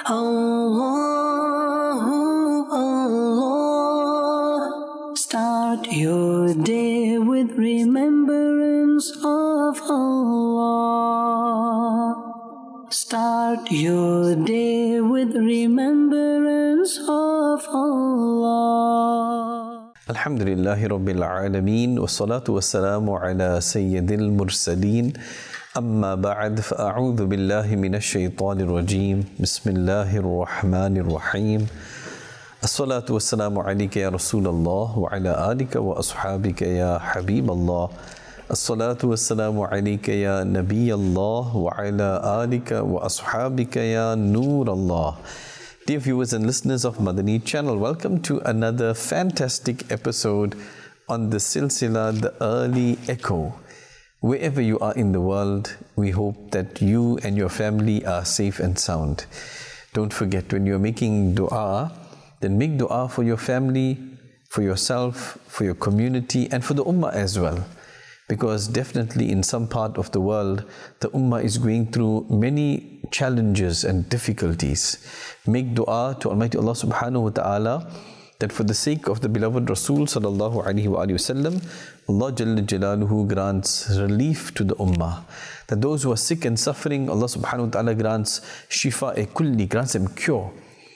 Allah, Allah. Start your day with remembrance of Allah. Start your day with remembrance of Allah. Alhamdulillahi Rabbil Alameen, wassalatu wassalamu ala Sayyidil Mursaleen. Amma ba'd, fa'a'udhu billahi minash shaitanir rajim. Bismillahir Rahmanir Rahim. As-salatu wassalamu alayka ya Rasulallah wa ala alika wa ashabika ya Habiballah. As-salatu wassalamu alayka ya Nabiyallah wa ala alika wa ashabika ya Noorallah. Dear viewers and listeners of Madani channel, welcome to another fantastic episode on the Silsila, the Early Echo. Wherever you are in the world, we hope that you and your family are safe and sound. Don't forget, when you're making dua, then make dua for your family, for yourself, for your community, and for the ummah as well. Because definitely in some part of the world, the ummah is going through many challenges and difficulties. Make dua to Almighty Allah subhanahu wa ta'ala that for the sake of the beloved Rasul sallallahu alaihi wasallam, Allah Jalla Jalaluhu grants relief to the ummah. That those who are sick and suffering, Allah subhanahu wa ta'ala grants shifa kulli, grants them cure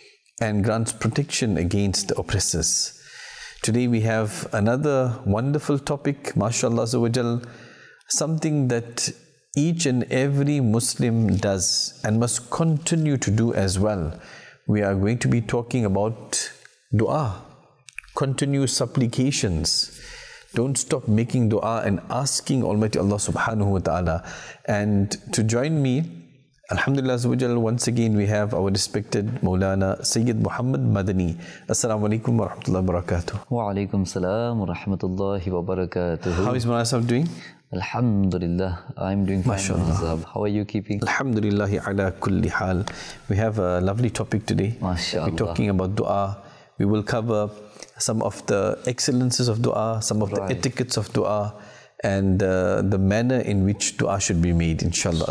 and grants protection against the oppressors. Today we have another wonderful topic, mashallah azawajal, something that each and every Muslim does and must continue to do as well. We are going to be talking about dua, continuous supplications. Don't stop making dua and asking Almighty Allah subhanahu wa ta'ala. And to join me, Alhamdulillah azawajal, once again we have our respected Maulana Sayyid Muhammad Madani. Assalamu alaikum wa rahmatullahi wa barakatuh. Wa alaikum salam wa rahmatullahi wa barakatuh. How is Maulana Sahib doing? Alhamdulillah, I'm doing fine. MashaAllah. How are you keeping? Alhamdulillahi ala kulli hal. We have a lovely topic today. MashaAllah. We're talking about dua. We will cover some of the excellences of dua, some of the etiquettes of dua, and the manner in which dua should be made, inshallah.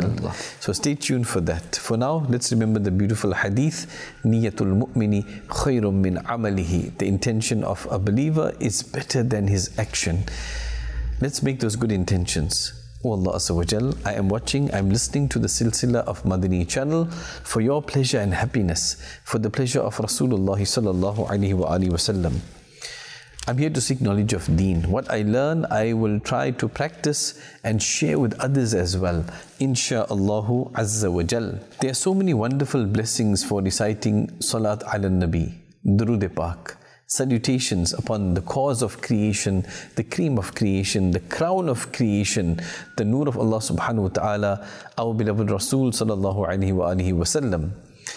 So stay tuned for that. For now, let's remember the beautiful hadith, Niyatul mu'mini khayrun min amalihi. The intention of a believer is better than his action. Let's make those good intentions. Oh Allah Azza wa Jal, I am watching, I am listening to the Silsila of Madani channel for your pleasure and happiness, for the pleasure of Rasulullah sallallahu alaihi wasallam. I'm here to seek knowledge of deen. What I learn, I will try to practice and share with others as well, insha'Allahu Azza wa Jal. There are so many wonderful blessings for reciting Salat ala Nabi, Durood Pak, salutations upon the cause of creation, the cream of creation, the crown of creation, the Noor of Allah subhanahu wa ta'ala, our beloved Rasul sallallahu alaihi wasallam.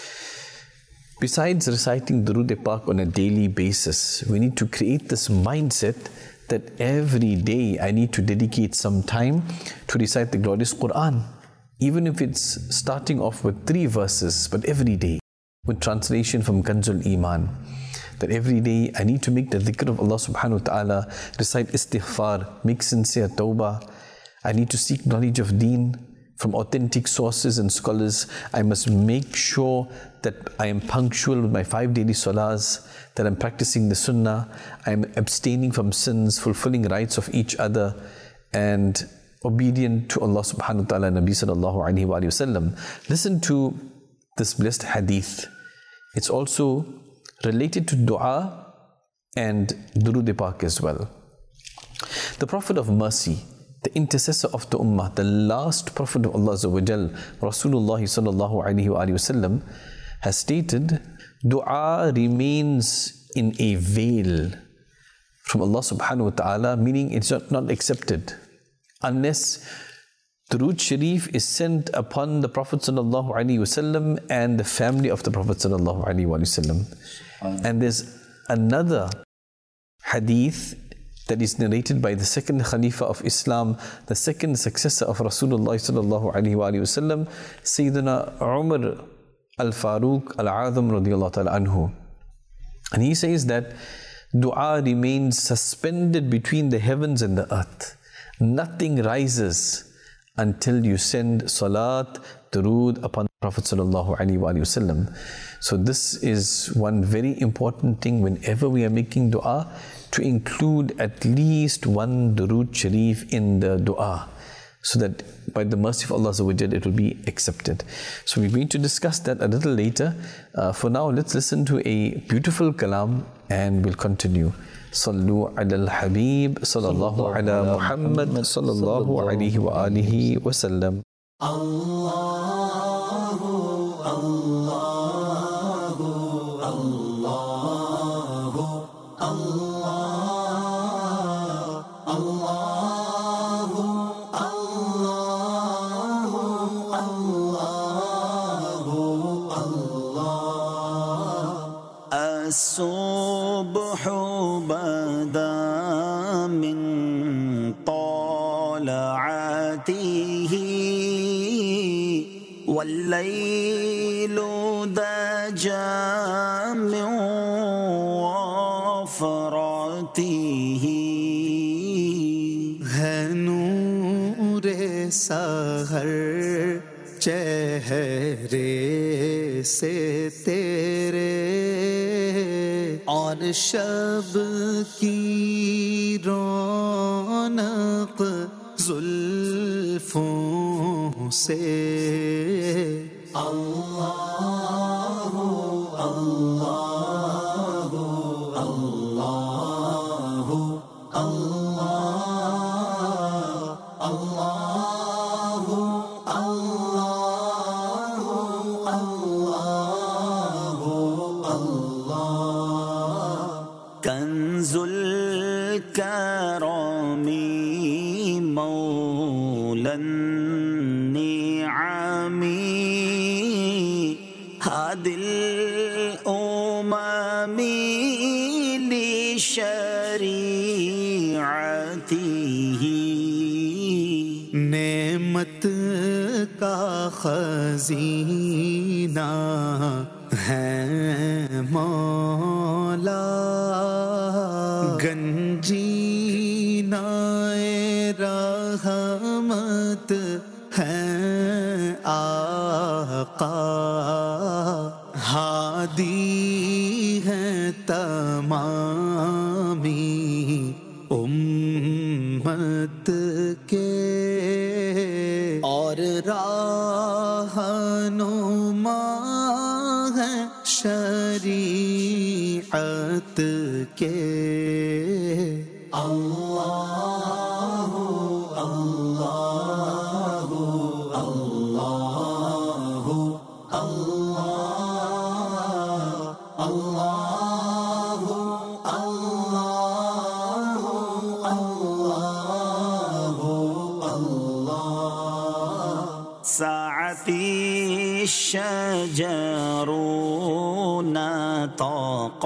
Besides reciting Durood Pak on a daily basis, we need to create this mindset that every day I need to dedicate some time to recite the glorious Quran. Even if it's starting off with 3 verses, but every day, with translation from Kanzul Iman. That every day I need to make the dhikr of Allah subhanahu wa ta'ala, recite istighfar, make sincere tawbah. I need to seek knowledge of deen from authentic sources and scholars. I must make sure that I am punctual with my 5 daily salahs, that I'm practicing the sunnah, I'm abstaining from sins, fulfilling rights of each other, and obedient to Allah subhanahu wa ta'ala, Nabi sallallahu alaihi wasallam. Listen to this blessed hadith. It's also related to dua and Durood Pak as well. The Prophet of Mercy, the intercessor of the Ummah, the last Prophet of Allah Azza wa Jal, Rasulullah sallallahu alaihi wasallam, has stated, dua remains in a veil from Allah subhanahu wa ta'ala, meaning it's not accepted unless Durood Sharif is sent upon the Prophet sallallahu alaihi wasallam and the family of the Prophet sallallahu alaihi wasallam. And there's another hadith that is narrated by the second Khalifa of Islam, the second successor of Rasulullah sallallahu alaihi wasallam, Sayyidina Umar al-Faruq al-Azam radiyallahu ta'ala anhu. And he says that dua remains suspended between the heavens and the earth. Nothing rises until you send salat, durood upon the Prophet sallallahu alaihi wasallam. So this is one very important thing whenever we are making dua, to include at least one durood sharif in the dua, so that by the mercy of Allah it will be accepted. So we're going to discuss that a little later. For now, let's listen to a beautiful kalam and we'll continue. Sallu ala al-Habib sallallahu ala Muhammad sallallahu alayhi wa alihi wa sallam. Allahu, Allahu, Allahu, Allahu, Allahu, Allahu. As-subhu bada min tala'atihi wal-laylu daja min wafratihi. Hai noor-e sahar چہرے سے تیرے اور شب کی رونق زلفوں سے. اللہ اللہ اللہ اللہ اللہ کنز الکرم مولا النعم هادي الأمم لشريعته. نعمت کا خزینہ ہے مولا، گنجینہ رحمت ہے آقا، ہادی ہے تمامی امت کے، اور رہنما ہے شریعت کے. اللہ اللہ اللہ اللہ اللہ اللہ. ساعتی الشجر نطق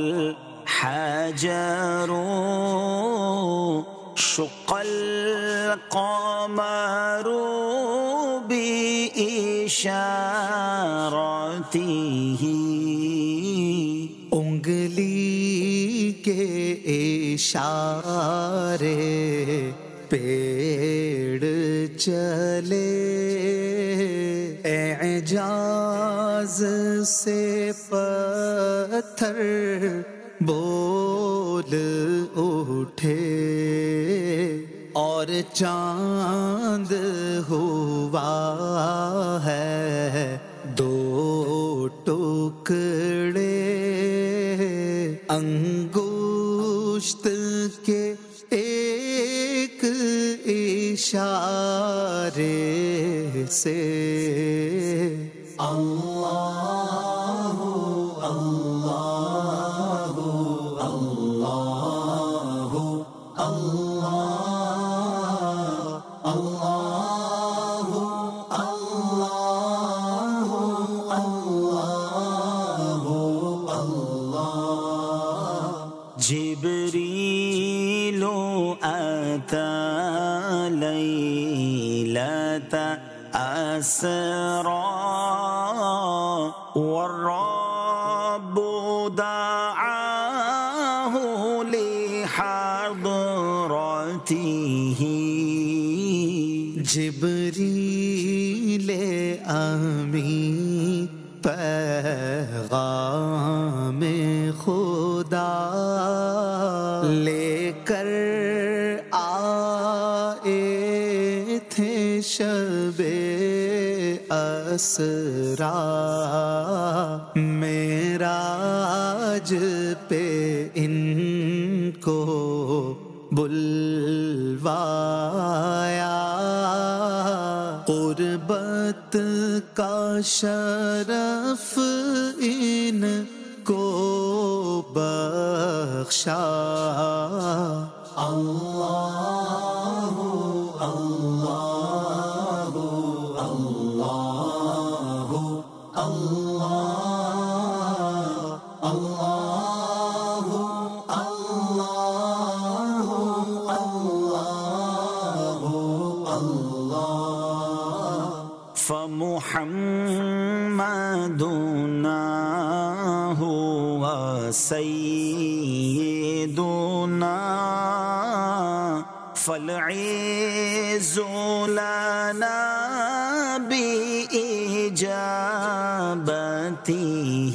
الحجر شق القمر بإشارته. انگلی کے اشارے پیڑ چلے، اعجاز سے پتھر بول اٹھے، اور چاند ہوا ہے دو ٹکڑے، انگشت کے ایک اشارے سے. اللہ اللہ اللہ اللہ اللہ اللہ اللہ. جبریل أتى ليلة أسرى والرب دعاه لحضرته. جبریل امی پیغام خدا لے کر آئے تھے شب اسرا معراج پہ ان کو بلوایا، قربت کا شرف ان کو بخشا۔ اللہ اللہ اللہ اللہ اللہ فمحمدنا هو سيدنا فالعز لنا بإجابته،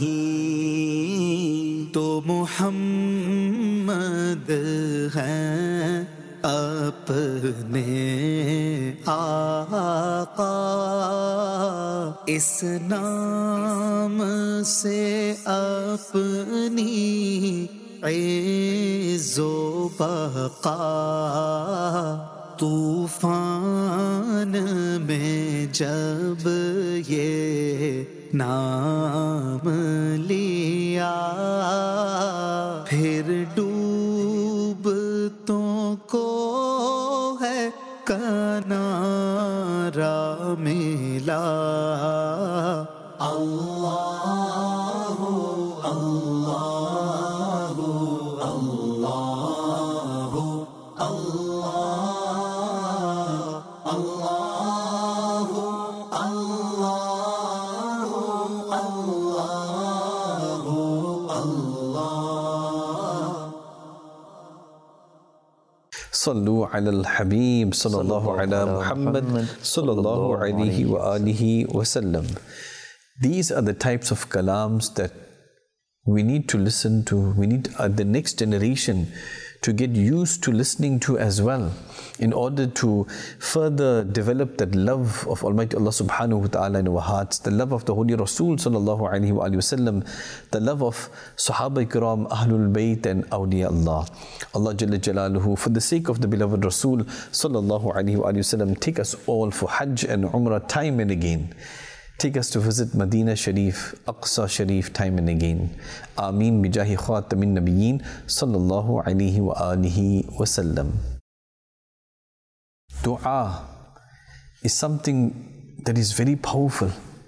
تو محمد ہیں اپنے آقا، اس نام سے اپنی عز و بقا، طوفان میں جب یہ نام لیا، پھر ڈوبتوں کو ہے کنارہ ملا۔ اللہ اللہ اللہ اللہ اللہ صلو علی الحبیب صلی اللہ علی محمد صلی اللہ علیہ وآلہ وسلم. These are the types of kalams that we need to listen to. We need the next generation to get used to listening to as well, in order to further develop that love of Almighty Allah subhanahu wa ta'ala in our hearts, the love of the Holy Rasul sallallahu alayhi wa sallam, the love of Sahaba Ikram, Ahlul Bayt and Awliya Allah. Allah Jalla Jalaluhu, for the sake of the beloved Rasul sallallahu alayhi wa sallam, take us all for Hajj and Umrah time and again. Take us to visit Medina Sharif, Aqsa Sharif time and again. Ameen bijahi khatamin nabiyyin sallallahu alayhi wa alihi wa sallam. Dua is something that is very powerful,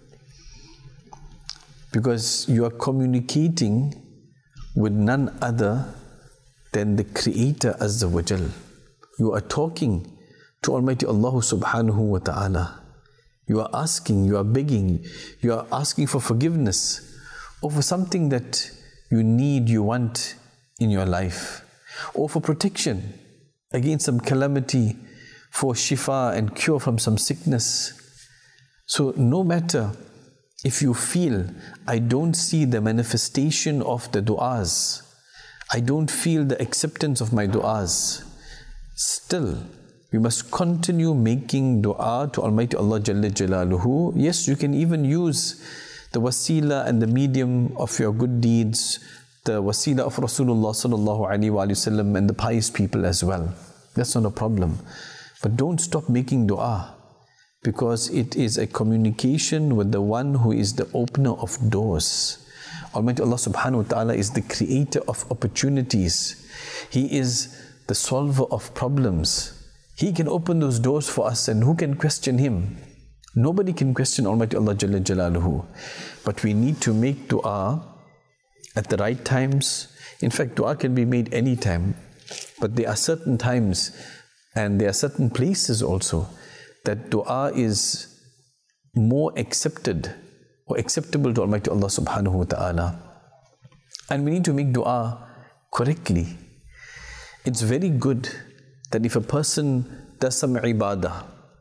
because you are communicating with none other than the Creator Azza wa Jal. You are talking to Almighty Allah subhanahu wa ta'ala. You are asking, you are begging, you are asking for forgiveness or for something that you need, you want in your life, or for protection against some calamity, for shifa and cure from some sickness. So no matter if you feel, I don't see the manifestation of the du'as, I don't feel the acceptance of my du'as, still we must continue making dua to Almighty Allah Jalla Jalaluhu. Yes, you can even use the wasila and the medium of your good deeds, the wasila of Rasulullah sallallahu alaihi wasallam and the pious people as well. That's not a problem. But don't stop making dua, because it is a communication with the one who is the opener of doors. Almighty Allah subhanahu wa ta'ala is the creator of opportunities. He is the solver of problems. He can open those doors for us, and who can question Him? Nobody can question Almighty Allah Jalla Jalaluhu. But we need to make dua at the right times. In fact, dua can be made any time. But there are certain times and there are certain places also that dua is more accepted or acceptable to Almighty Allah subhanahu wa ta'ala. And we need to make dua correctly. It's very good that if a person does some ibadah,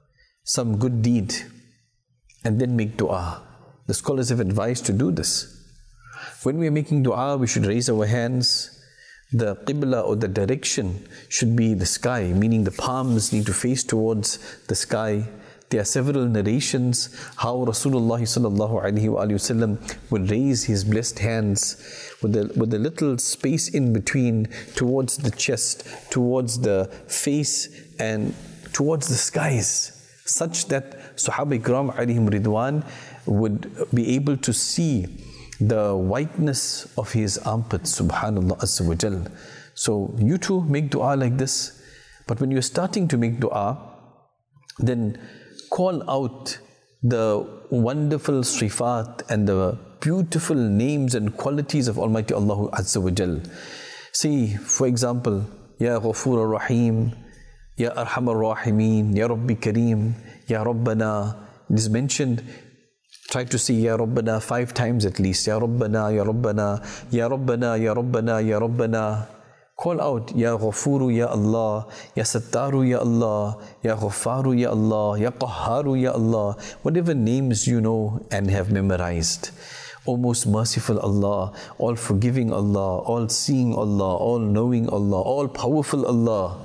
some good deed, and then make dua. The scholars have advised to do this. When we are making dua, we should raise our hands. The qibla or the direction should be the sky, meaning the palms need to face towards the sky. There are several narrations how Rasulullah sallallahu alaihi wasallam would raise his blessed hands with a little space in between towards the chest, towards the face, and towards the skies, such that Sahaba Ikram alayhim Ridwan would be able to see the whiteness of his armpits, subhanallah azza wa jal. So you too make dua like this. But when you're starting to make dua, then call out the wonderful sifat and the beautiful names and qualities of Almighty Allah azza wa jal. See, for example, Ya Ghafoor ar-Rahim, Ya Arham ar-Rahimin, Ya Rabbi Kareem, Ya Rabbana. It is mentioned. Try to see Ya Rabbana 5 times at least. Ya Rabbana, Ya Rabbana, Ya Rabbana, Ya Rabbana, Ya Rabbana. Call out Ya Ghafuru Ya Allah, Ya Sattaru Ya Allah, Ya Ghafaru Ya Allah, Ya Qahharu Ya Allah. Whatever names you know and have memorized. O most merciful Allah, all forgiving Allah, all seeing Allah, all knowing Allah, all powerful Allah.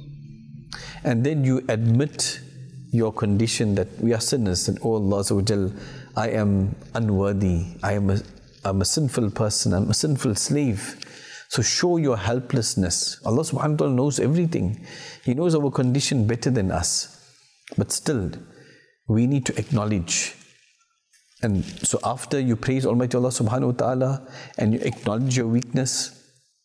And then you admit your condition that we are sinners, and oh Allah Azza wa Jal, I am unworthy, I'm a sinful person, I'm a sinful slave. So show your helplessness. Allah subhanahu wa ta'ala knows everything. He knows our condition better than us. But still, we need to acknowledge. And so after you praise Almighty Allah subhanahu wa ta'ala and you acknowledge your weakness,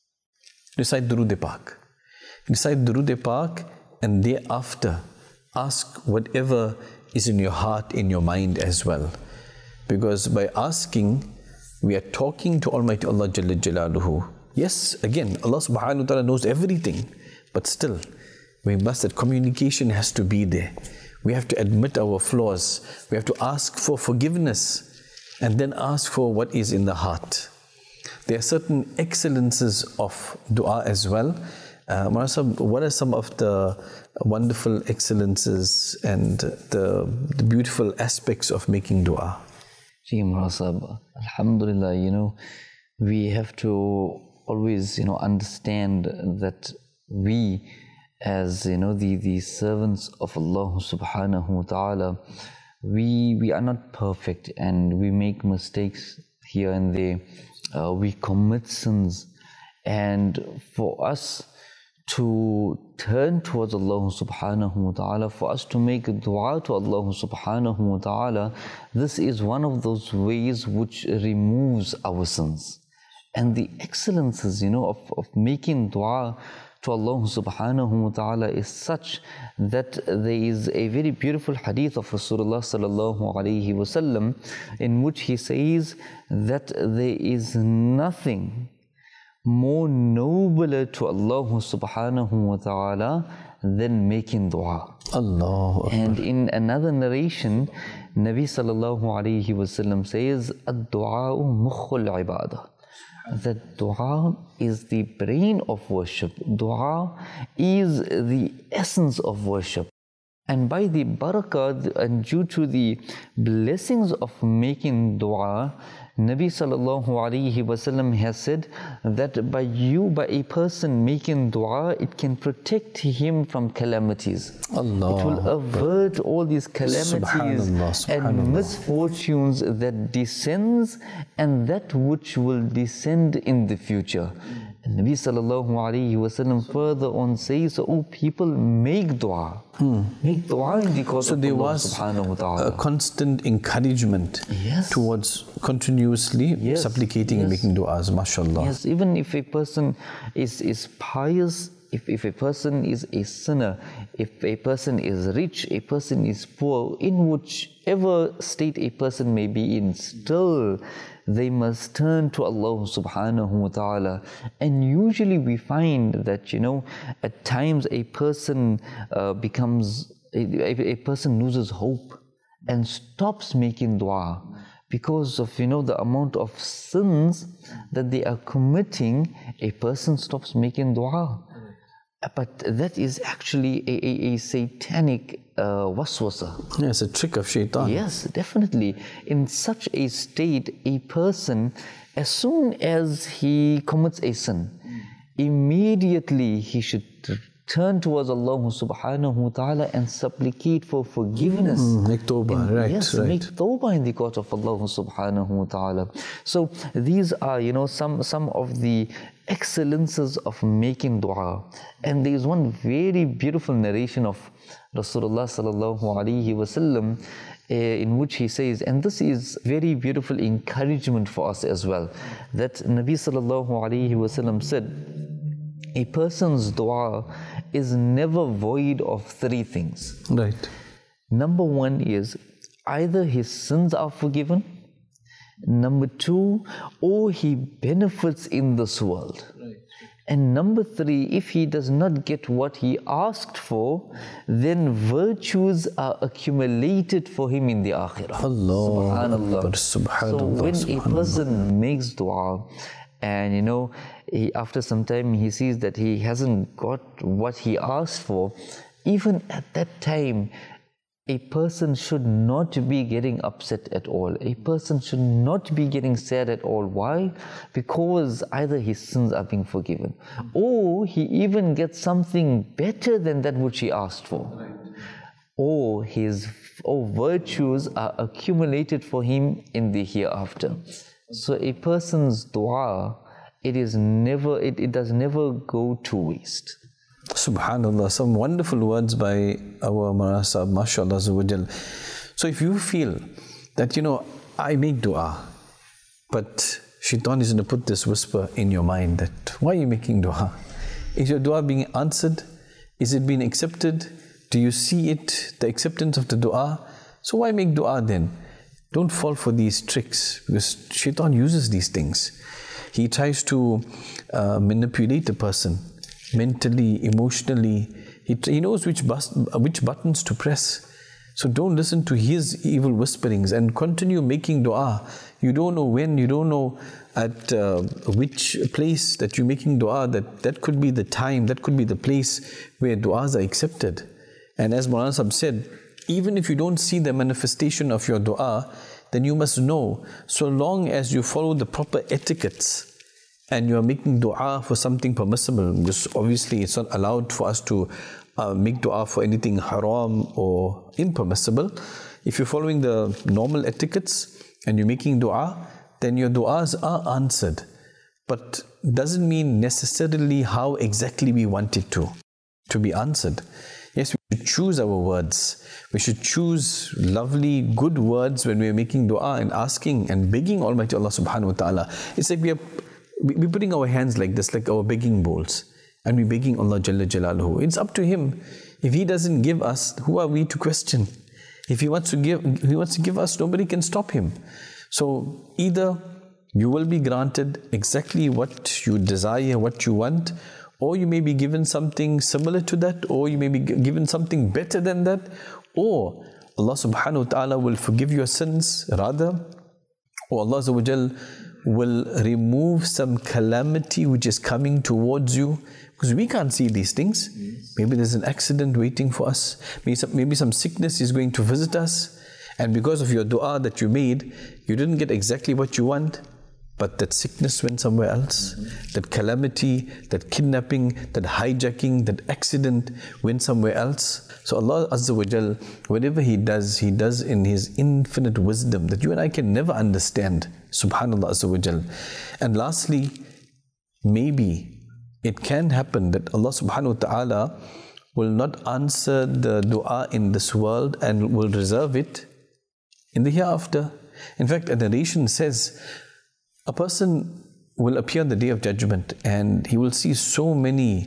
recite Durood-e-Pak. Recite Durood-e-Pak, and thereafter ask whatever is in your heart, in your mind as well. Because by asking, we are talking to Almighty Allah Jalla Jalaluhu. Yes, again, Allah subhanahu wa ta'ala knows everything, but still, we must, that communication has to be there. We have to admit our flaws. We have to ask for forgiveness and then ask for what is in the heart. There are certain excellences of dua as well. Marasab, what are some of the wonderful excellences and the beautiful aspects of making dua? Marasab, Alhamdulillah, we have to always, understand that we, as the servants of Allah subhanahu wa ta'ala, we are not perfect and we make mistakes here and there. We commit sins, and for us to turn towards Allah subhanahu wa ta'ala, for us to make dua to Allah subhanahu wa ta'ala, this is one of those ways which removes our sins. And the excellences, of making dua to Allah subhanahu wa ta'ala is such that there is a very beautiful hadith of Rasulullah sallallahu alayhi wasallam in which he says that there is nothing more nobler to Allah subhanahu wa ta'ala than making dua. Allah. And in another narration, Nabi sallallahu alayhi wasallam says, ad-du'a mukhul ibadah. That dua is the brain of worship. Dua is the essence of worship. And by the barakah and due to the blessings of making dua, Nabi sallallahu alayhi wasallam has said that by a person making dua, it can protect him from calamities. Allah. It will avert all these calamities and misfortunes that descends and that which will descend in the future. And Nabi sallallahu alayhi wasallam further on says, oh people, make dua. Make dua in the cause of Allah subhanahu wa ta'ala. A constant encouragement towards continuously supplicating and making du'as, mashallah. Yes, even if a person is pious, if a person is a sinner, if a person is rich, a person is poor, in whichever state a person may be in, still they must turn to Allah subhanahu wa ta'ala. And usually we find that, at times a person a person loses hope and stops making dua because of, the amount of sins that they are committing. A person stops making dua. But that is actually a satanic waswasa. Yeah, it's a trick of shaitan. Yes, definitely. In such a state, a person, as soon as he commits a sin, immediately he should turn towards Allah subhanahu wa ta'ala and supplicate for forgiveness. Make tawbah, right, yes, right. make tawbah in the court of Allah subhanahu wa ta'ala. So these are, some of the excellences of making dua. And there is one very beautiful narration of Rasulullah sallallahu alaihi wasallam, in which he says, and this is very beautiful encouragement for us as well, that Nabi sallallahu alaihi wasallam said, a person's dua is never void of three things. Right. Number one is either his sins are forgiven, number two, or he benefits in this world. Right. And number three, if he does not get what he asked for, then virtues are accumulated for him in the akhirah. Allah. Subhanallah. Subhanallah. So when a person makes dua, and after some time he sees that he hasn't got what he asked for, even at that time, a person should not be getting upset at all. A person should not be getting sad at all. Why? Because either his sins are being forgiven, or he even gets something better than that which he asked for. Or virtues are accumulated for him in the hereafter. So a person's dua, it does never go to waste. Subhanallah, some wonderful words by our Maulana Sahib, mashallah azawajal. So if you feel that, I make dua, but shaitan is going to put this whisper in your mind that, why are you making dua? Is your dua being answered? Is it being accepted? Do you see it, the acceptance of the dua? So why make dua then? Don't fall for these tricks, because shaitan uses these things. He tries to manipulate a person mentally, emotionally. He knows which buttons to press. So don't listen to his evil whisperings and continue making dua. You don't know when, you don't know at which place that you're making dua, that could be the time, that could be the place where duas are accepted. And as Maulana Sahib said, even if you don't see the manifestation of your dua, then you must know, so long as you follow the proper etiquettes and you are making dua for something permissible, because obviously it's not allowed for us to make dua for anything haram or impermissible. If you're following the normal etiquettes and you're making dua, then your duas are answered. But doesn't mean necessarily how exactly we want it to be answered. Yes, we should choose our words. We should choose lovely, good words when we're making dua and asking and begging Almighty Allah subhanahu wa ta'ala. It's like we're putting our hands like this, like our begging bowls, and we're begging Allah Jalla Jalaluhu. It's up to Him. If He doesn't give us, who are we to question? If He wants to give us, nobody can stop Him. So either you will be granted exactly what you desire, what you want, or you may be given something similar to that, or you may be given something better than that, or Allah subhanahu wa ta'ala will forgive your sins rather, or Allah Azza wa Jal will remove some calamity which is coming towards you, because we can't see these things. Maybe there's an accident waiting for us, maybe some sickness is going to visit us, and because of your dua that you made, you didn't get exactly what you want, but that sickness went somewhere else, that calamity, that kidnapping, that hijacking, that accident went somewhere else. So Allah Azza wa Jal, whatever He does in His infinite wisdom that you and I can never understand. Subhanallah Azza wa Jal. And lastly, maybe it can happen that Allah subhanahu wa ta'ala will not answer the dua in this world and will reserve it in the hereafter. In fact, a narration says, a person will appear on the Day of Judgment and he will see so many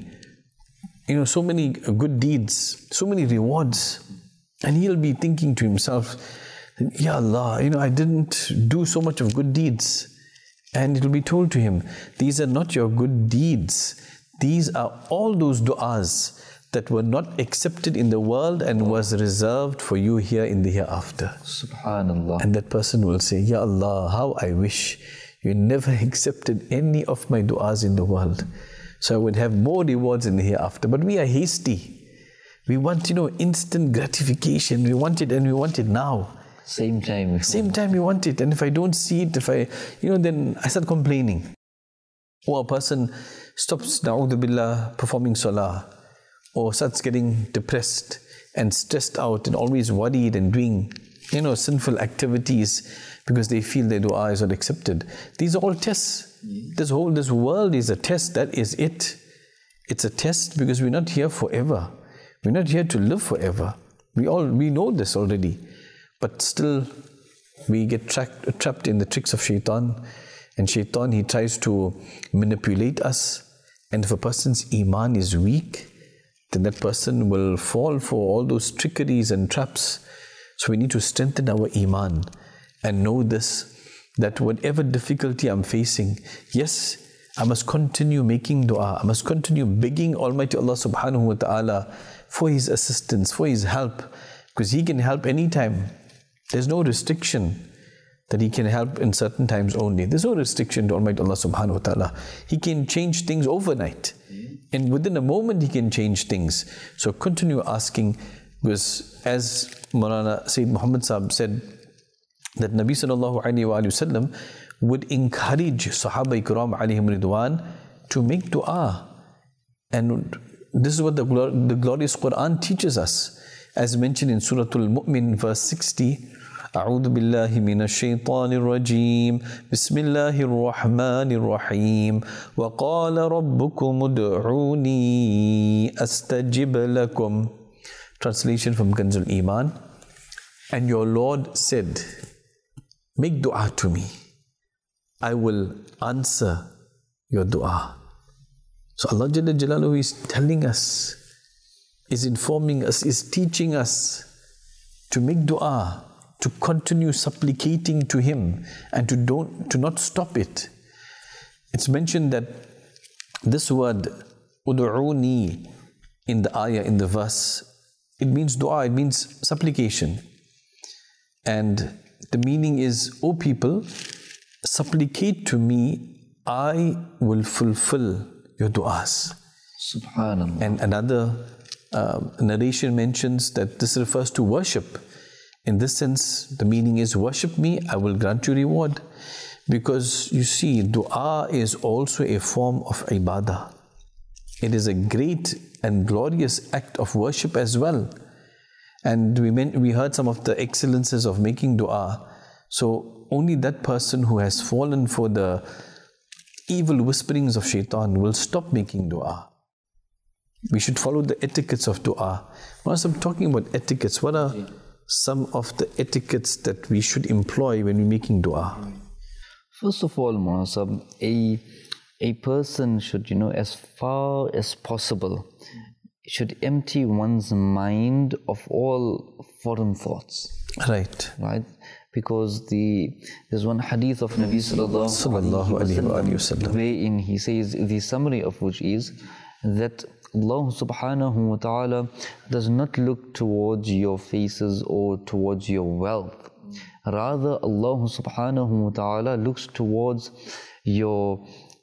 good deeds, so many rewards, and he'll be thinking to himself, Ya Allah, I didn't do so much of good deeds. And it will be told to him, these are not your good deeds. These are all those du'as that were not accepted in the world and was reserved for you here in the hereafter. Subhanallah. And that person will say, Ya Allah, how I wish you never accepted any of my du'as in the world, so I would have more rewards in the hereafter. But we are hasty. We want, instant gratification. We want it and we want it now. Same time. Same time we want it. And if I don't see it, then I start complaining. Or a person stops, na'udhu billah, performing salah. Or starts getting depressed and stressed out and always worried and doing, sinful activities because they feel their dua is not accepted. These are all tests. This world is a test. That is it. It's a test because we're not here forever. We're not here to live forever. We know this already. But still, we get trapped in the tricks of shaitan. And shaitan, he tries to manipulate us. And if a person's iman is weak, then that person will fall for all those trickeries and traps. So we need to strengthen our iman and know this, that whatever difficulty I'm facing, yes, I must continue making dua. I must continue begging Almighty Allah subhanahu wa ta'ala for His assistance, for His help, because He can help anytime. There's no restriction that He can help in certain times only. There's no restriction to Almighty Allah subhanahu wa ta'ala. He can change things overnight. And within a moment He can change things. So continue asking, because as Maulana Sayyid Muhammad Sahib said, that Nabi sallallahu alayhi wa sallam would encourage Sahaba Ikram alayhim ridwan to make dua. And this is what the glorious Quran teaches us. As mentioned in Surah Al-Mu'min verse 60, أعوذ بالله من الشيطان الرجيم بسم الله الرحمن الرحيم وقال ربكم ادعوني أستجب لكم. Translation from Kanzul Iman. And your Lord said, make dua to me. I will answer your dua. So Allah Jalla Jalaluhu is telling us, is informing us, is teaching us to make dua, to continue supplicating to Him and to not stop it. It's mentioned that this word, udu'uni, in the ayah, in the verse, it means dua, it means supplication. And the meaning is, O people, supplicate to me, I will fulfill your du'as. Subhanallah. And another narration mentions that this refers to worship. In this sense, the meaning is, worship me, I will grant you reward. Because you see, dua is also a form of ibadah. It is a great and glorious act of worship as well. And we heard some of the excellences of making dua. So only that person who has fallen for the evil whisperings of shaitan will stop making dua. We should follow the etiquettes of dua. Once I'm talking about etiquettes, what are some of the etiquettes that we should employ when we're making dua? First of all, Munasab, a person should, as far as possible, should empty one's mind of all foreign thoughts. Right. Because there's one hadith of Nabi sallallahu alaihi wasallam wherein he says, the summary of which is that Allah subhanahu wa ta'ala does not look towards your faces or towards your wealth. Rather, Allah subhanahu wa ta'ala looks towards your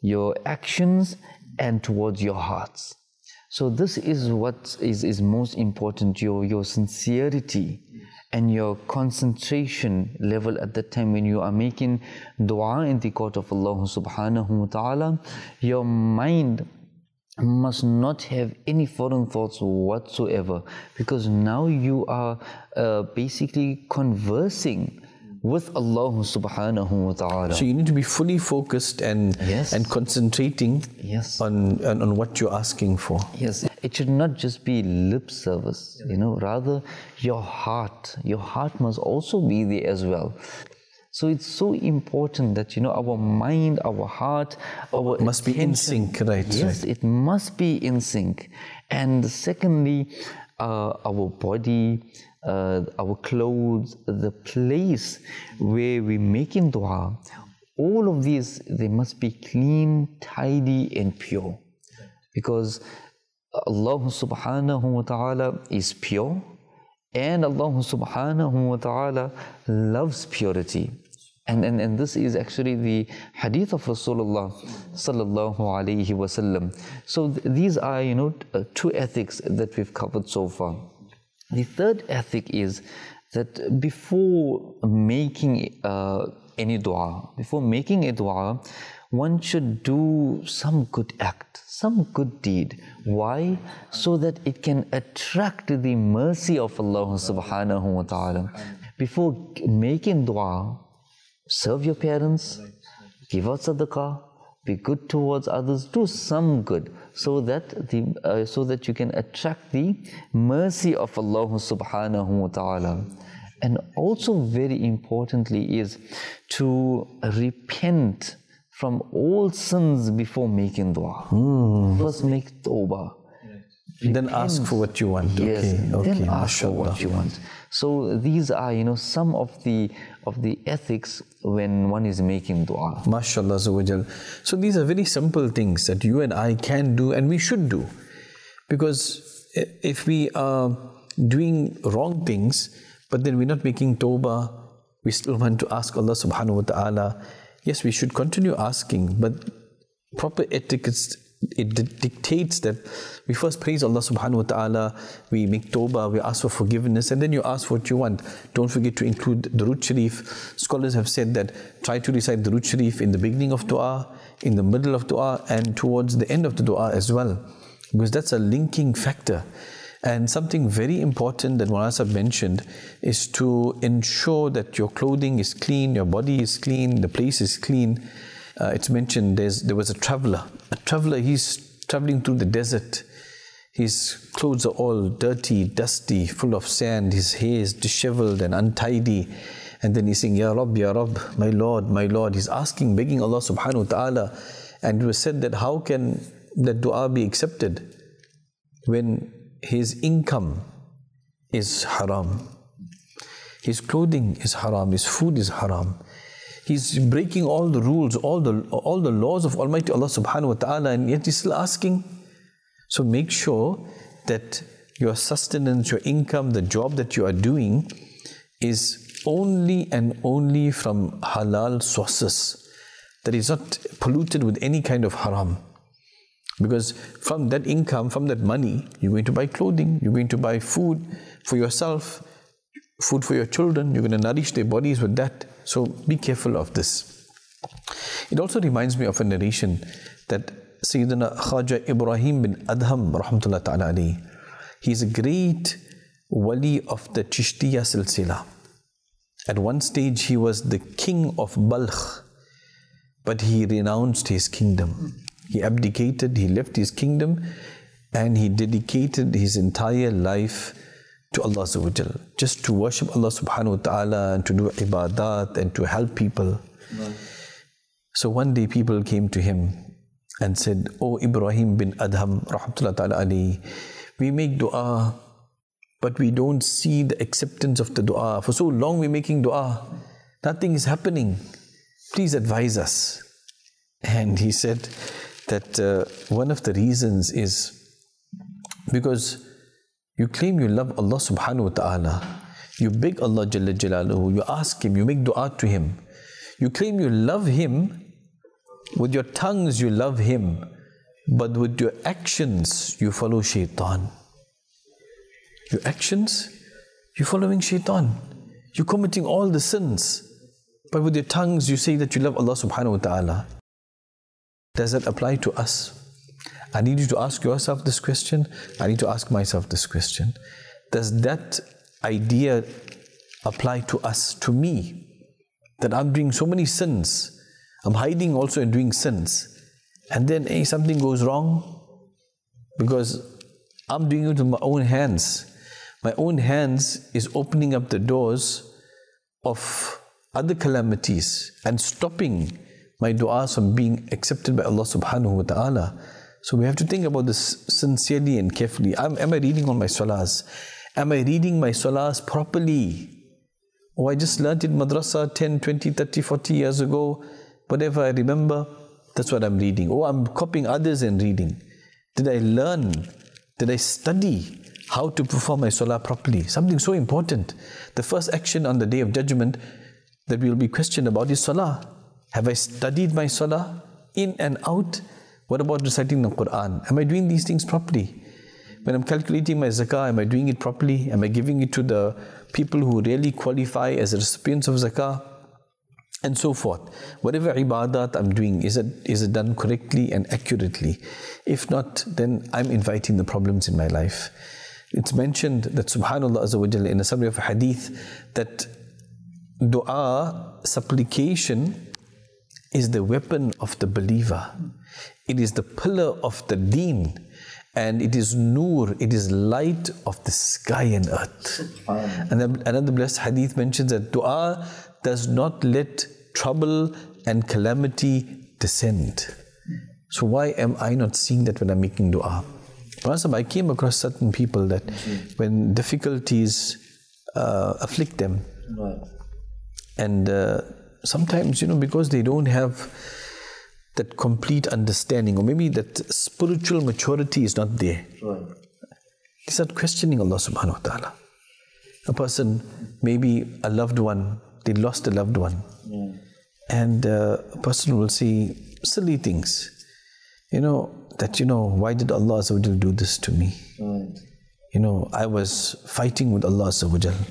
actions and towards your hearts. So this is what is most important, your sincerity and your concentration level at that time when you are making dua in the court of Allah subhanahu wa ta'ala. Your mind must not have any foreign thoughts whatsoever, because now you are basically conversing with Allah subhanahu wa ta'ala. So you need to be fully focused and concentrating on what you're asking for. Yes, it should not just be lip service, rather your heart must also be there as well. So it's so important that, our mind, our heart, our must be in sync, right? Yes, it must be in sync. And secondly, our body, our clothes, the place where we're making dua, all of these, they must be clean, tidy and pure. Because Allah subhanahu wa ta'ala is pure, and Allah subhanahu wa ta'ala loves purity. And this is actually the hadith of Rasulullah sallallahu alaihi wasallam. So these are, two ethics that we've covered so far. The third ethic is that before making any dua, before making a dua, one should do some good act, some good deed. Why? So that it can attract the mercy of Allah subhanahu wa ta'ala. Before making dua, serve your parents, give out sadaqah, be good towards others, do some good, so that you can attract the mercy of Allah subhanahu wa ta'ala. And also very importantly is to repent from all sins before making dua. First make tawbah. Then ask for what you want. Yes, Okay. then ask for what you want. So these are, some of the ethics when one is making dua. MashaAllah Azawajal. So these are very simple things that you and I can do and we should do. Because if we are doing wrong things, but then we're not making tawbah, we still want to ask Allah subhanahu wa ta'ala. Yes, we should continue asking, but proper etiquette, it dictates that we first praise Allah subhanahu wa ta'ala, we make tawbah, we ask for forgiveness, and then you ask what you want. Don't forget to include Durood Sharif. Scholars have said that try to recite Durood Sharif in the beginning of dua, in the middle of dua, and towards the end of the dua as well, because that's a linking factor. And something very important that Maulana mentioned is to ensure that your clothing is clean, your body is clean, the place is clean. It's mentioned there was a traveler. He's traveling through the desert. His clothes are all dirty, dusty, full of sand. His hair is disheveled and untidy. And then he's saying, Ya Rabb, my Lord, my Lord. He's asking, begging Allah subhanahu wa ta'ala. And it was said that how can that dua be accepted when his income is haram, his clothing is haram, his food is haram. He's breaking all the rules, all the laws of Almighty Allah subhanahu wa ta'ala, and yet he's still asking. So make sure that your sustenance, your income, the job that you are doing is only and only from halal sources, that is not polluted with any kind of haram. Because from that income, from that money, you're going to buy clothing, you're going to buy food for yourself, food for your children, you're going to nourish their bodies with that. So be careful of this. It also reminds me of a narration that Sayyidina Khaja Ibrahim bin Adham rahmatullah ta'ala alayhi, he's a great wali of the Chishtiya silsila. At one stage he was the king of Balkh, but he renounced his kingdom. He abdicated, he left his kingdom, and he dedicated his entire life to Allah Azza wa Jal, just to worship Allah subhanahu wa ta'ala and to do ibadat and to help people. So one day people came to him and said, "Oh Ibrahim bin Adham rahmatullah ta'ala alayhi, we make dua, but we don't see the acceptance of the dua. For so long we're making dua, nothing is happening. Please advise us." And he said that one of the reasons is because you claim you love Allah subhanahu wa ta'ala, you beg Allah Jalla Jalaluhu, you ask Him, you make dua to Him, you claim you love Him, with your tongues you love Him, but with your actions you follow shaitan. Your actions, you're following shaitan, you're committing all the sins, but with your tongues you say that you love Allah subhanahu wa ta'ala. Does that apply to us? I need you to ask yourself this question. I need to ask myself this question. Does that idea apply to us, to me? That I'm doing so many sins, I'm hiding also in doing sins, and then something goes wrong because I'm doing it with my own hands. My own hands is opening up the doors of other calamities and stopping my du'as from being accepted by Allah subhanahu wa ta'ala. So we have to think about this sincerely and carefully. Am I reading on my salahs? Am I reading my salahs properly? Oh, I just learnt in madrasa 10, 20, 30, 40 years ago. Whatever I remember, that's what I'm reading. Oh, I'm copying others and reading. Did I learn? Did I study how to perform my salah properly? Something so important. The first action on the Day of Judgment, that we will be questioned about is salah. Have I studied my salah in and out? What about reciting the Quran? Am I doing these things properly? When I'm calculating my zakah, am I doing it properly? Am I giving it to the people who really qualify as recipients of zakah? And so forth. Whatever ibadat I'm doing, is it done correctly and accurately? If not, then I'm inviting the problems in my life. It's mentioned that subhanallah azza wa jalla in a summary of a hadith that dua, supplication, is the weapon of the believer. It is the pillar of the deen, and it is nur, it is light of the sky and earth. And another blessed hadith mentions that dua does not let trouble and calamity descend. So why am I not seeing that when I'm making dua? I came across certain people that when difficulties afflict them, and sometimes, because they don't have that complete understanding, or maybe that spiritual maturity is not there, they start questioning Allah subhanahu wa ta'ala. A person, maybe a loved one, they lost a loved one, and a person will say silly things, why did Allah azza wa jal do this to me? I was fighting with Allah azza wa jal.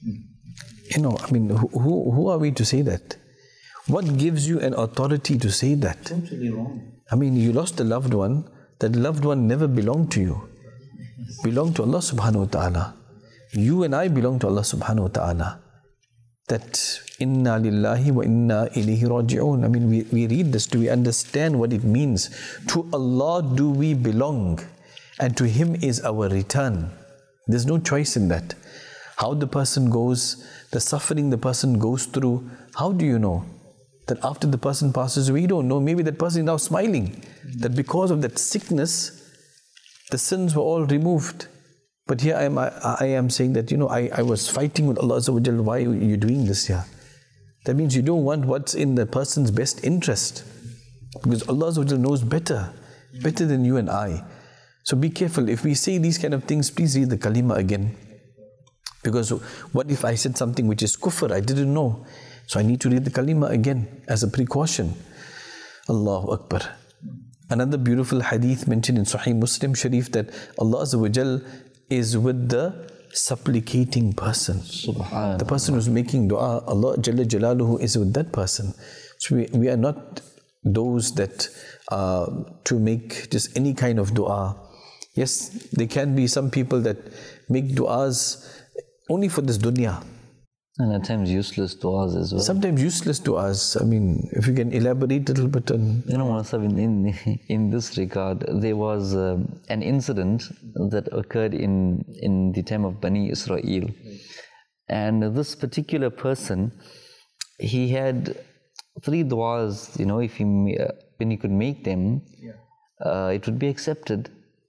Who are we to say that? What gives you an authority to say that? Totally wrong. You lost a loved one. That loved one never belonged to you. Belonged to Allah subhanahu wa ta'ala. You and I belong to Allah subhanahu wa ta'ala. That inna lillahi wa inna ilayhi raji'un. We read this, do we understand what it means? To Allah do we belong, and to Him is our return. There's no choice in that. How the person goes, the suffering the person goes through, how do you know? That after the person passes away, you don't know. Maybe that person is now smiling. That because of that sickness, the sins were all removed. But here I am saying that, I was fighting with Allah Azza wa Jal. Why are you doing this here? That means you don't want what's in the person's best interest. Because Allah Azza wa Jal knows better than you and I. So be careful. If we say these kind of things, please read the kalima again. Because what if I said something which is kufr, I didn't know. So I need to read the kalima again as a precaution. Allahu Akbar. Another beautiful hadith mentioned in Sahih Muslim Sharif that Allah Azza wa Jal is with the supplicating person. Subhanallah. The person who's making dua, Allah Jalla Jalaluhu is with that person. So we are not those that to make just any kind of dua. Yes, there can be some people that make duas only for this dunya. And at times useless du'as as well. Sometimes useless du'as. If you can elaborate a little bit on... In this regard, there was an incident that occurred in the time of Bani Israel. And this particular person, he had 3 du'as, if when he could make them, it would be accepted.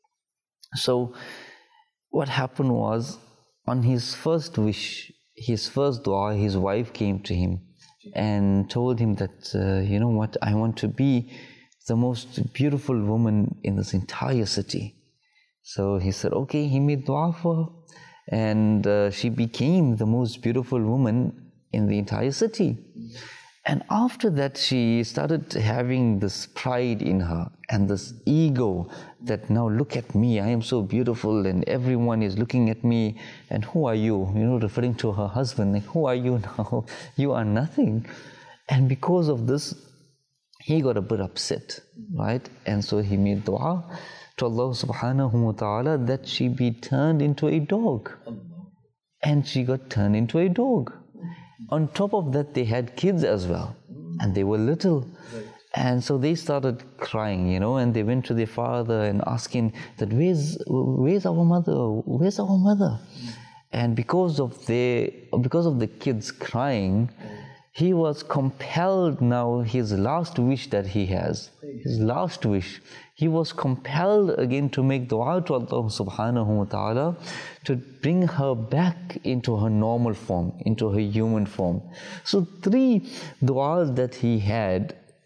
So what happened was, on his first wish, his first dua, his wife came to him and told him that, I want to be the most beautiful woman in this entire city. So he said, okay, he made dua for her, and she became the most beautiful woman in the entire city. And after that, she started having this pride in her and this ego that now look at me, I am so beautiful and everyone is looking at me, and who are you? Referring to her husband, like, who are you now? You are nothing. And because of this, he got a bit upset, right? And so he made dua to Allah subhanahu wa ta'ala that she be turned into a dog. And she got turned into a dog. On top of that, they had kids as well, and they were little. And so they started crying, and they went to their father and asking that, where's our mother? Where's our mother? And because of the kids crying, he was compelled now, his last wish that he has, his last wish, he was compelled again to make dua to Allah subhanahu wa ta'ala to bring her back into her normal form, into her human form. So 3 duas that he had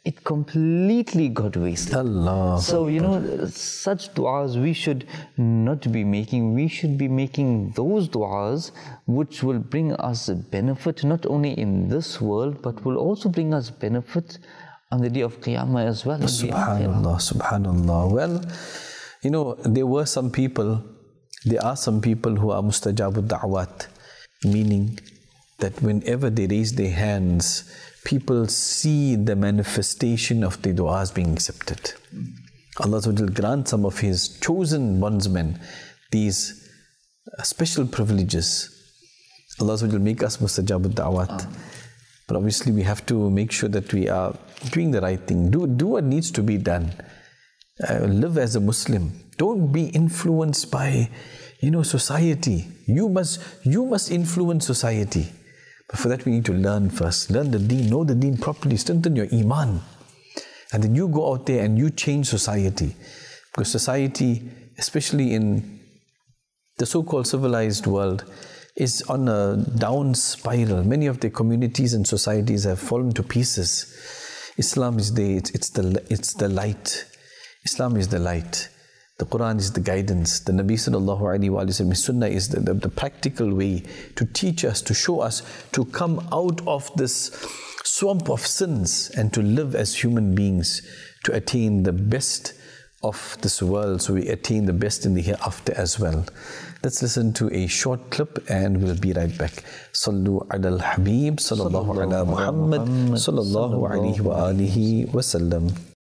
it completely got wasted. Allah. So, such du'as we should not be making. We should be making those du'as which will bring us benefit not only in this world, but will also bring us benefit on the day of Qiyamah as well. Subhanallah, subhanallah. Well, there are some people who are mustajabud da'wat, meaning that whenever they raise their hands, people see the manifestation of the du'as being accepted. Allah will grant some of His chosen bondsmen these special privileges. Allah will make us mustajabud da'wat. But obviously we have to make sure that we are doing the right thing. Do what needs to be done. Live as a Muslim. Don't be influenced by, society. You must influence society. But for that we need to learn first. Learn the deen, know the deen properly, strengthen your iman. And then you go out there and you change society. Because society, especially in the so-called civilized world, is on a down spiral. Many of the communities and societies have fallen to pieces. Islam is there, it's the light. Islam is the light. The Quran is the guidance. The Nabi sallallahu alaihi wasallam, Sunnah is the practical way to teach us, to show us, to come out of this swamp of sins and to live as human beings, to attain the best of this world, so we attain the best in the hereafter as well. Let's listen to a short clip and we'll be right back. Sallu ala al-Habib sallallahu ala Muhammad sallallahu alaihi wa alihi wa sallam.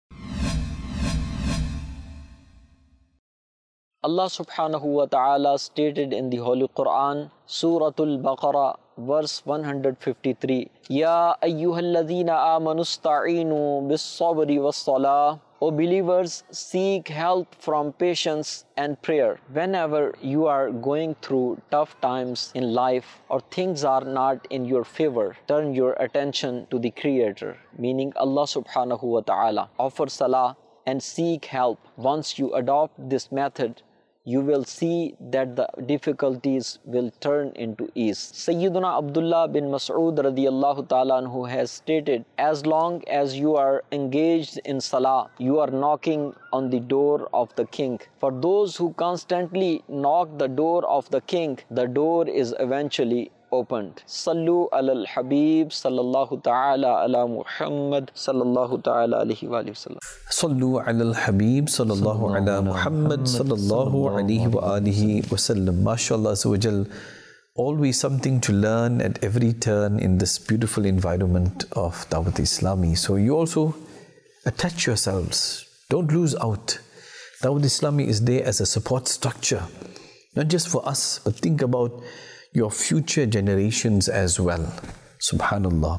Allah subhanahu wa ta'ala stated in the Holy Quran, Suratul Baqarah, verse 153, Ya ayyuhalladhina amanu sta'inu bis-sabri was-salah. O believers, seek help from patience and prayer. Whenever you are going through tough times in life or things are not in your favor, turn your attention to the Creator, meaning Allah subhanahu wa ta'ala. Offer salah and seek help. Once you adopt this method, you will see that the difficulties will turn into ease. Sayyiduna Abdullah bin Mas'ud radiyallahu ta'ala anhu has stated, as long as you are engaged in salah, you are knocking on the door of the king. For those who constantly knock the door of the king, the door is eventually opened. Sallu ala al-Habib sallallahu ta'ala ala Muhammad sallallahu ta'ala alayhi wa sallam. Sallu ala al-Habib sallallahu ala Muhammad sallallahu alayhi wa alihi wa sallam. MashaAllah azawajal, always something to learn at every turn in this beautiful environment of Dawat Islami. So you also attach yourselves. Don't lose out. Dawat Islami is there as a support structure. Not just for us, but think about your future generations as well. Subhanallah.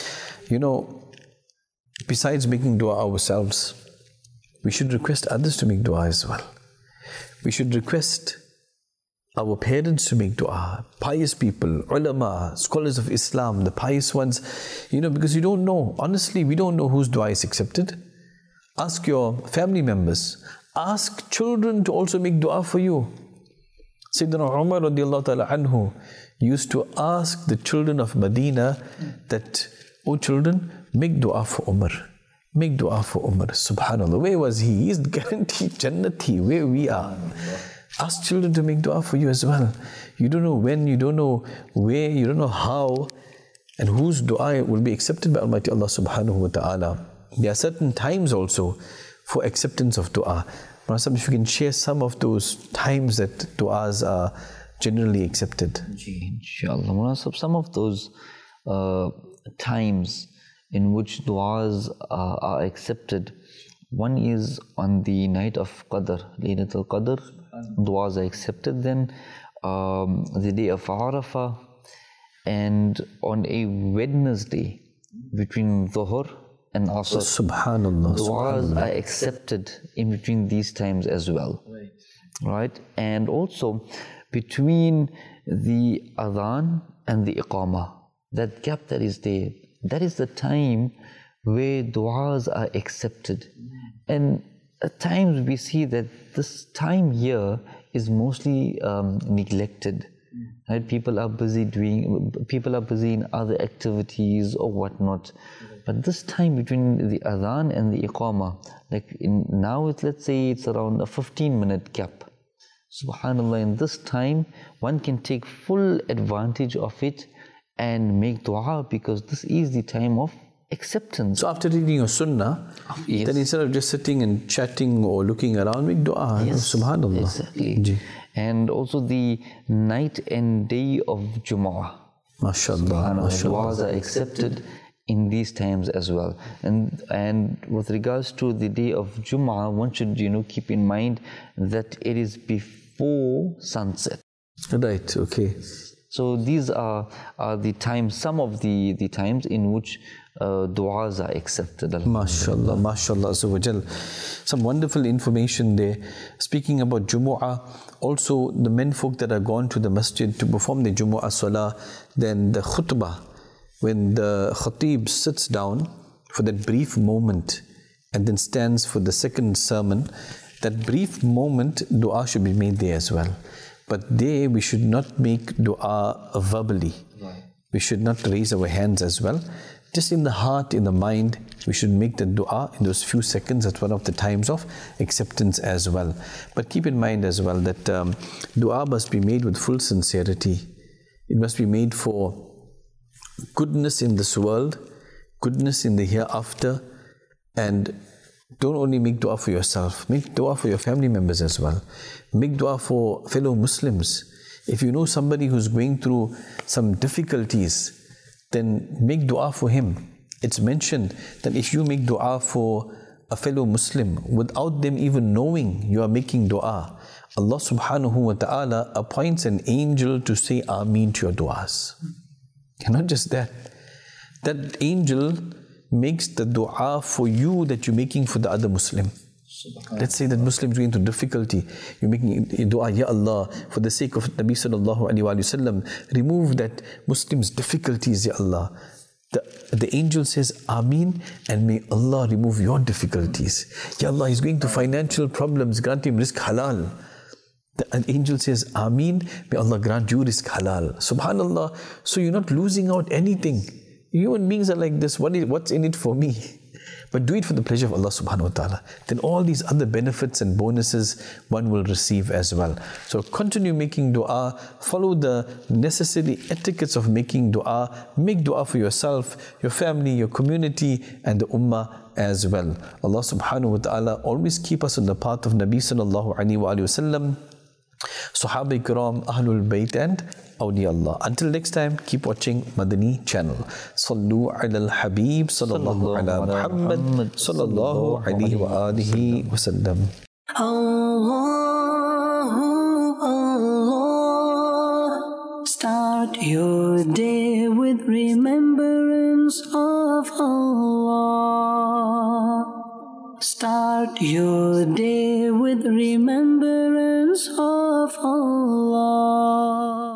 Besides making dua ourselves, we should request others to make dua as well. We should request our parents to make dua, pious people, ulama, scholars of Islam, the pious ones, because you don't know. Honestly, we don't know whose dua is accepted. Ask your family members. Ask children to also make dua for you. Sayyidina Umar radiallahu ta'ala anhu used to ask the children of Medina that, oh children, make dua for Umar. Make dua for Umar. Subhanallah. Where was he? He's guaranteed Jannati, where we are. Ask children to make dua for you as well. You don't know when, you don't know where, you don't know how, and whose dua will be accepted by Almighty Allah subhanahu wa ta'ala. There are certain times also for acceptance of dua. If you can share some of those times that du'as are generally accepted. Inshallah. Some of those times in which du'as are accepted, one is on the night of Qadr, Laylatul Qadr, du'as are accepted. Then the day of Arafah, and on a Wednesday between Dhuhr and Asr. Subhanallah. Du'as are accepted in between these times as well. Right? And also between the Adhan and the Iqamah, that gap that is there, that is the time where du'as are accepted. And at times we see that this time here is mostly neglected. Right? People are busy in other activities or whatnot. But this time between the adhan and the iqamah, like now let's say it's around a 15-minute gap. Subhanallah, in this time, one can take full advantage of it and make dua, because this is the time of acceptance. So after reading your sunnah, Yes. then instead of just sitting and chatting or looking around, make dua. Yes, Subhanallah. exactly. Ji. And also the night and day of Jumu'ah. MashaAllah. Du'as are accepted in these times as well. And with regards to the day of Jumu'ah, one should keep in mind that it is before sunset. Right, okay. So these are the times, some of the times in which du'as are accepted. MashaAllah, MashaAllah Azza wa Jal. Some wonderful information there. Speaking about Jumu'ah, also the men folk that are gone to the masjid to perform the Jumu'ah Salah, then the khutbah, when the khatib sits down for that brief moment and then stands for the second sermon, that brief moment, dua should be made there as well. But there we should not make dua verbally. We should not raise our hands as well. Just in the heart, in the mind, we should make the dua in those few seconds. That's one of the times of acceptance as well. But keep in mind as well that dua must be made with full sincerity. It must be made for goodness in this world, goodness in the hereafter, and don't only make dua for yourself, make dua for your family members as well. Make dua for fellow Muslims. If you know somebody who's going through some difficulties, then make dua for him. It's mentioned that if you make dua for a fellow Muslim without them even knowing you are making dua, Allah subhanahu wa ta'ala appoints an angel to say Ameen to your duas. And not just that, that angel makes the dua for you that you're making for the other Muslim. Let's say that Muslim is going through difficulty. You're making a dua, Ya Allah, for the sake of Nabi sallallahu alayhi wa sallam, remove that Muslim's difficulties, Ya Allah. The angel says, Ameen, and may Allah remove your difficulties. Ya Allah, he's going through financial problems, grant him rizq halal. The angel says, Ameen, may Allah grant you rizq halal. Subhanallah. So you're not losing out anything. Human beings are like this. What's in it for me? But do it for the pleasure of Allah subhanahu wa ta'ala. Then all these other benefits and bonuses one will receive as well. So continue making dua. Follow the necessary etiquettes of making dua. Make dua for yourself, your family, your community, and the ummah as well. Allah subhanahu wa ta'ala always keep us on the path of Nabi sallallahu alayhi wa sallam, Sahaba Ikram, Ahlul Bayt, and Awliya Allah. Until next time, keep watching Madani channel. Sallu ala al-Habib, sallallahu ala Muhammad, sallallahu alayhi wa alihi wa sallam. Allah, start your day with remembrance of Allah. Start your day with remembrance of Allah.